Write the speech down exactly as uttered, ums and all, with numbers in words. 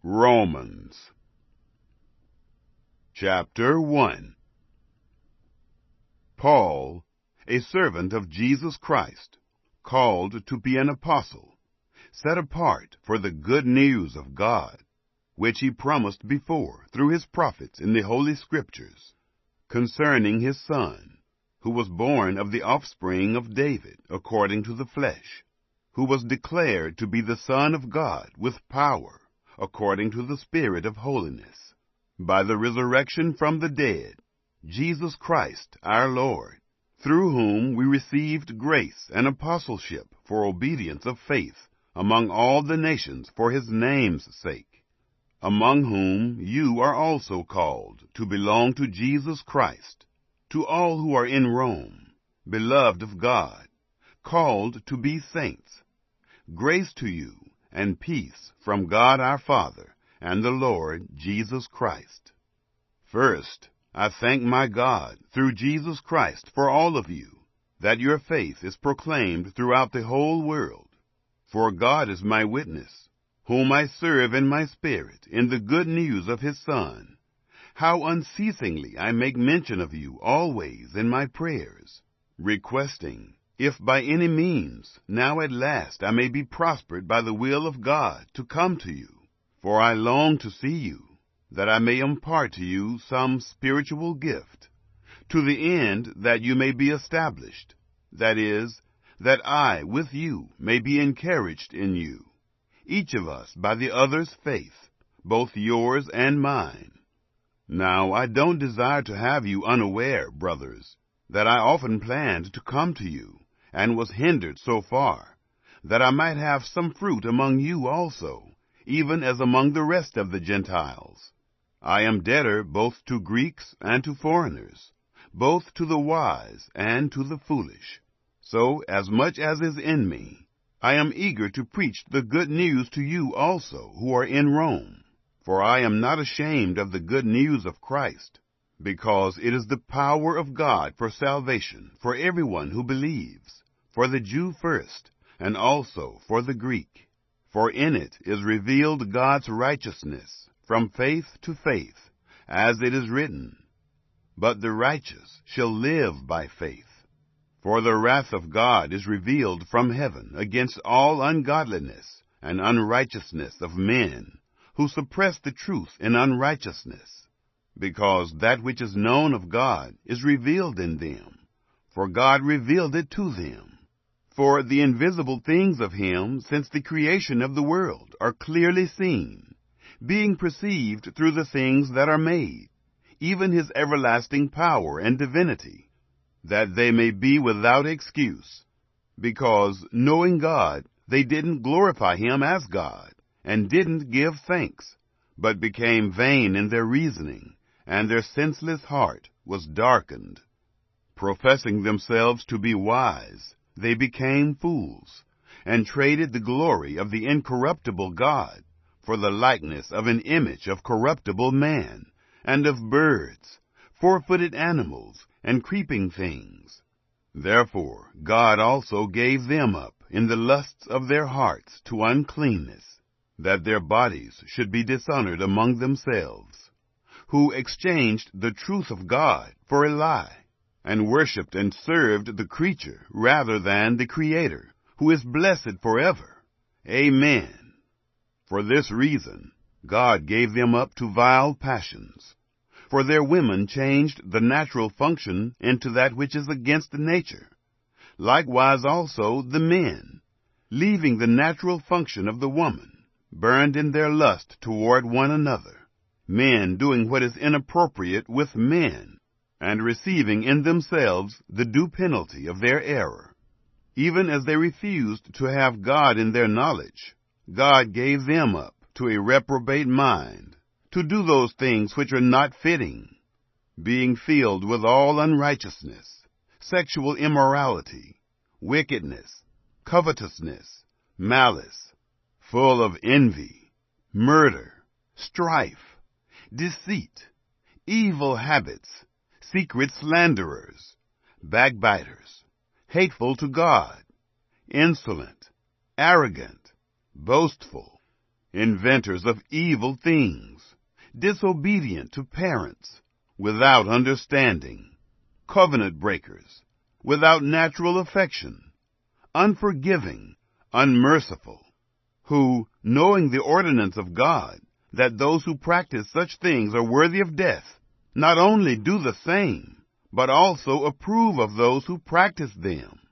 Romans chapter one. Paul, a servant of Jesus Christ, called to be an apostle, set apart for the good news of God, which he promised before through his prophets in the Holy Scriptures, concerning his Son, who was born of the offspring of David according to the flesh, who was declared to be the Son of God with power, according to the Spirit of holiness, by the resurrection from the dead, Jesus Christ our Lord, through whom we received grace and apostleship for obedience of faith among all the nations for his name's sake, among whom you are also called to belong to Jesus Christ, to all who are in Rome, beloved of God, called to be saints. Grace to you and peace from God our Father and the Lord Jesus Christ. First, I thank my God through Jesus Christ for all of you, that your faith is proclaimed throughout the whole world. For God is my witness, whom I serve in my spirit in the good news of his Son, how unceasingly I make mention of you always in my prayers, requesting, if by any means now at last I may be prospered by the will of God to come to you. For I long to see you, that I may impart to you some spiritual gift, to the end that you may be established, that is, that I with you may be encouraged in you, each of us by the other's faith, both yours and mine. Now I don't desire to have you unaware, brothers, that I often planned to come to you, and was hindered so far, that I might have some fruit among you also, even as among the rest of the Gentiles. I am debtor both to Greeks and to foreigners, both to the wise and to the foolish. So, as much as is in me, I am eager to preach the good news to you also who are in Rome. For I am not ashamed of the good news of Christ, because it is the power of God for salvation for everyone who believes, for the Jew first, and also for the Greek. For in it is revealed God's righteousness from faith to faith, as it is written, "But the righteous shall live by faith." For the wrath of God is revealed from heaven against all ungodliness and unrighteousness of men, who suppress the truth in unrighteousness, because that which is known of God is revealed in them, for God revealed it to them. For the invisible things of him since the creation of the world are clearly seen, being perceived through the things that are made, even his everlasting power and divinity, that they may be without excuse, because, knowing God, they didn't glorify him as God, and didn't give thanks, but became vain in their reasoning, and their senseless heart was darkened. Professing themselves to be wise, they became fools, and traded the glory of the incorruptible God for the likeness of an image of corruptible man, and of birds, four-footed animals, and creeping things. Therefore God also gave them up in the lusts of their hearts to uncleanness, that their bodies should be dishonored among themselves, who exchanged the truth of God for a lie, and worshipped and served the creature rather than the Creator, who is blessed forever. Amen. For this reason, God gave them up to vile passions. For their women changed the natural function into that which is against nature. Likewise also the men, leaving the natural function of the woman, burned in their lust toward one another, men doing what is inappropriate with men, and receiving in themselves the due penalty of their error. Even as they refused to have God in their knowledge, God gave them up to a reprobate mind, to do those things which are not fitting, being filled with all unrighteousness, sexual immorality, wickedness, covetousness, malice, full of envy, murder, strife, deceit, evil habits, secret slanderers, backbiters, hateful to God, insolent, arrogant, boastful, inventors of evil things, disobedient to parents, without understanding, covenant breakers, without natural affection, unforgiving, unmerciful, who, knowing the ordinance of God, that those who practice such things are worthy of death, not only do the same, but also approve of those who practice them.